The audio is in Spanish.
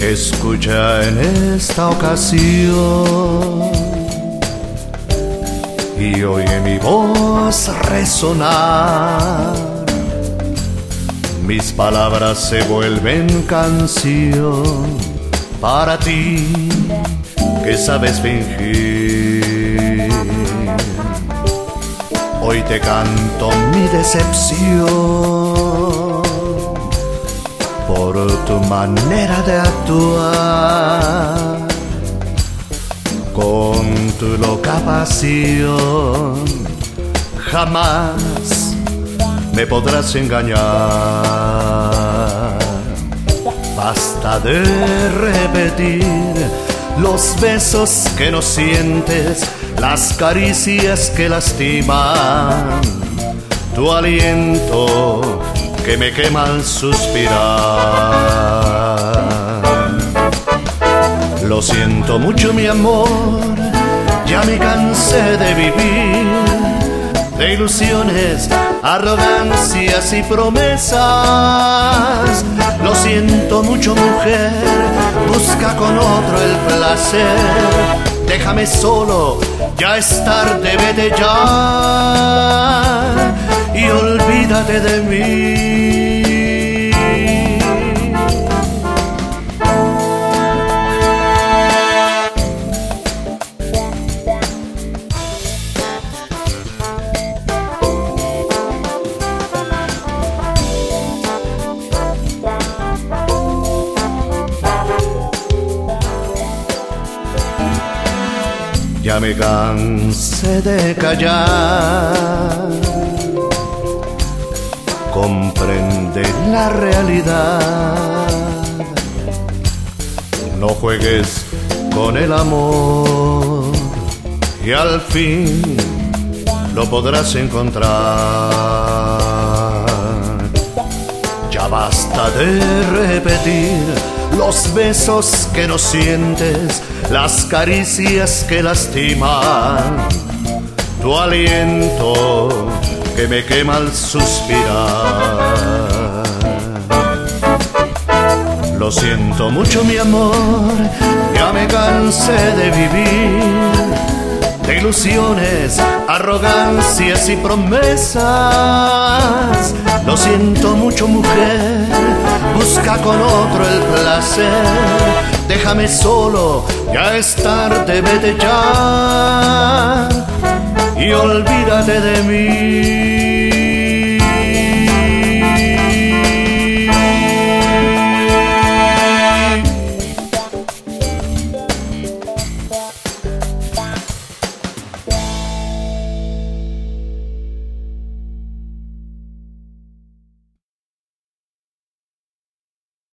Escucha en esta ocasión y oye mi voz resonar. Mis palabras se vuelven canción para ti que sabes fingir. Hoy te canto mi decepción por tu manera de actuar. Con tu loca pasión jamás me podrás engañar. Basta de repetir los besos que no sientes, las caricias que lastiman, tu aliento que me quema al suspirar. Lo siento mucho, mi amor, ya me cansé de vivir de ilusiones, arrogancias y promesas. Lo siento mucho, mujer, busca con otro el placer. Déjame solo, ya es tarde, vete ya y olvídate de mí. Ya me cansé de callar, comprende la realidad. No juegues con el amor y al fin lo podrás encontrar. Ya basta de repetir los besos que no sientes, las caricias que lastiman, tu aliento que me quema al suspirar. Lo siento mucho, mi amor, ya me cansé de vivir de ilusiones, arrogancias y promesas. Lo siento mucho, mujer, busca con otro el placer. Déjame solo, ya es tarde, vete ya y olvídate de mí.